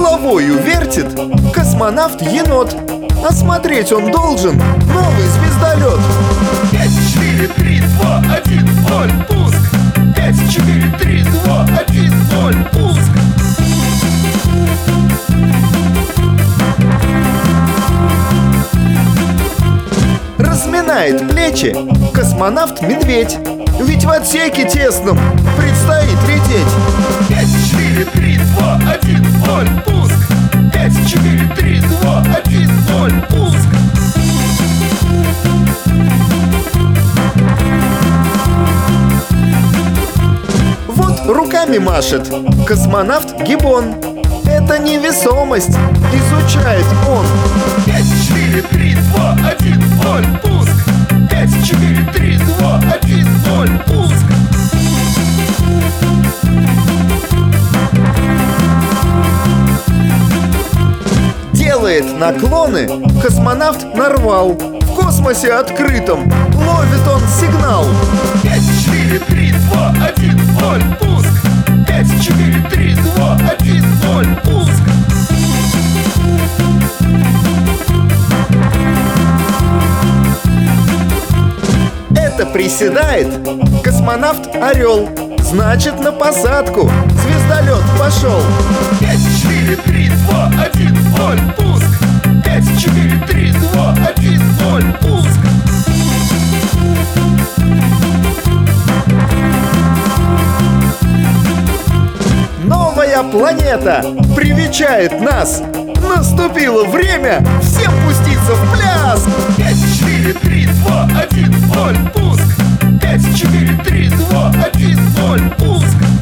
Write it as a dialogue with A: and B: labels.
A: головою вертит космонавт-енот. Осмотреть он должен новый звездолет.
B: 5, 4, 3, 2, 1, 0, пуск! 5, 4, 3, 2, 1, 0, пуск!
A: Разминает плечи космонавт-медведь. Ведь в отсеке тесном предстоит лететь.
B: 5, 4, 3, 2, 1, 0, пуск! 5, 4, 3, 2, 1, 0, пуск!
A: Вот руками машет космонавт Гиббон. Это невесомость изучает он.
B: 5, 4, 3, 2, 1, 0, пуск! 5, 4, 3, 2, 1, 0, пуск!
A: Делает наклоны космонавт Нарвал. В космосе открытом ловит он сигнал.
B: 5, 4, 3, 2, 1, 0, пуск! 5, 4, 3, 2, 1, 0, пуск!
A: Это приседает космонавт Орел. Значит, на посадку звездолет пошел.
B: 5, 4, 3, 2, 1, 0, пуск! 5, 4, 3, 2, 1, 0, пуск!
A: Новая планета привечает нас. Наступило время всем пуститься в пляс.
B: 5, 4, 3, 2, 1, 0, пуск! 5, 4, 3, 2, 1, 0, пуск!